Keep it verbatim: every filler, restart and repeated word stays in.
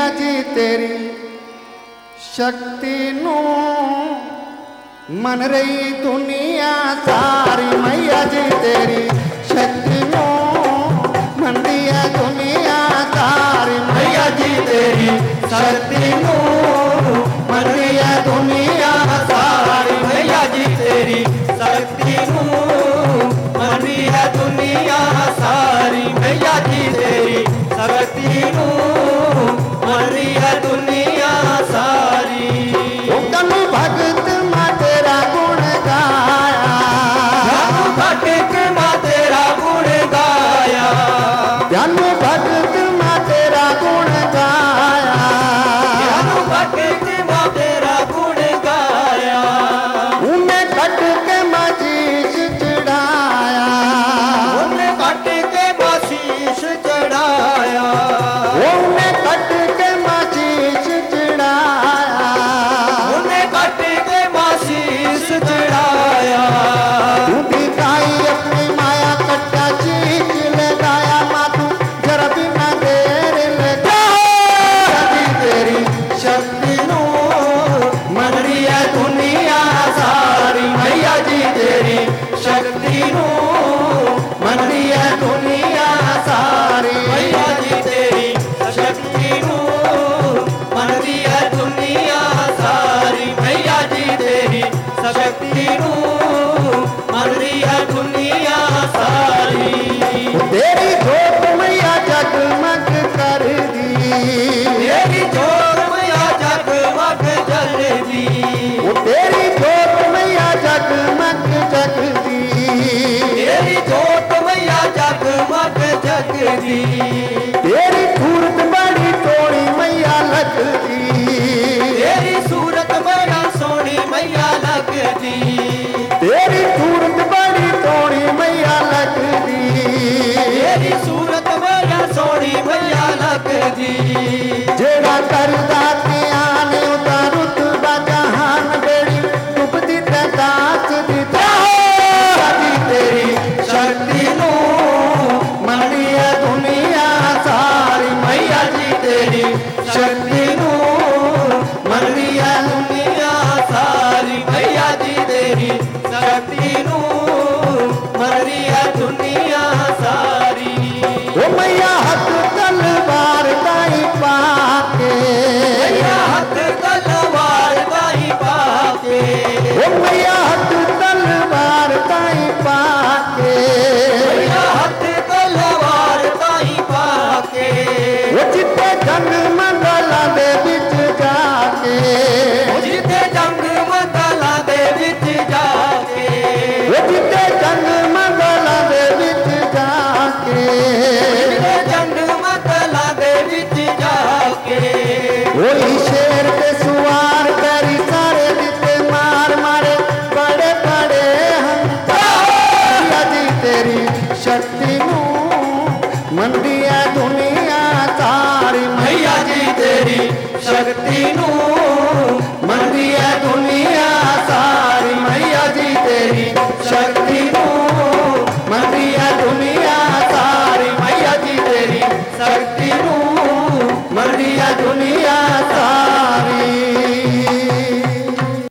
मैया जी तेरी शक्ति नू मन रही दुनिया सारी। मैया जी तेरी शक्ति नू मन दिया दुनिया सारी। मैया जी तेरी शक्ति नू मन दिया दुनिया सारी। मैया जी तेरी शक्ति नू मन दिया दुनिया सारी। मैया जी तेरी शक्ति नू मन दिया दुनिया सारी। तनु भगत माँ तेरा गुण गाया, तनु भगत माँ तेरा गुण गाया, तनु भगत माँ तेरा गुण गाया, तनु भगत माँ तेरा गुण गाया। उन्हें कट के माशीष चढ़ाया, उन्हें कट के माशीष चढ़ाया, उन्हें कट के माशीष चढ़ाया, उन्हें कट के माशीष चढ़ाया। तू दिखाई अपनी माया कट्टा चीज लगाया। माँ तू जरा भी ना देर लगा। यदि तेरी शक्ति नू मन रिया दुनिया सारी। मैया जी तेरी शक्ति नू मन रिया दुनिया सारी। मैया जी तेरी शक्ति नू मन दिया दुनिया सारी। मैया जी तेरी शक्ति नू मन दिया दुनिया सारी। तेरी जोत मैया जगमग कर दी, तेरी जोत मैया जगमग जल दी, वो तेरी जोत मैया जगमग जग दी। तेरी जोत मैया जगमग जग दी, तेरी सूरत बड़ी तोड़ी मैया लगदी, तेरी सूरत बड़ा सोनी मैया लगदी, तेरी सूरत बड़ी तोड़ी मैया लगदी। तेरी सूरत बड़ा सोनी मैया लगदी। जेड़ा करदा ध्यान उदा रुतबा जहान बेड़ी डुबदी ते दास दिता। यदि तेरी शक्ति नू मन दिया दुनिया सारी। मैया जी तेरी शक्ति नू मन दिया दुनिया सारी। मैया जी तेरी शक्ति नू मन दिया दुनिया सारी। ओ मैया हाथ तलवार ताई पाके, मैया हाथ तलवार ताई पाके, ओ मैया हाथ तलवार ताई पाके, मैया हाथ तलवार ताई पाके, ओ जिते जंग मंगला दे विच जाके, जिते जंग मंगला दे विच जाके, ओ जिते जंग मंगला दे विच जाके, जिते जंग मंगला दे विच जाके, ओही शेर पे सुवार करी सारे जिते मार मारे बड़े बड़े हंकार। यदि तेरी शक्ति नू मन दिया दुनिया सारी। मैया जी तेरी शक्ति नू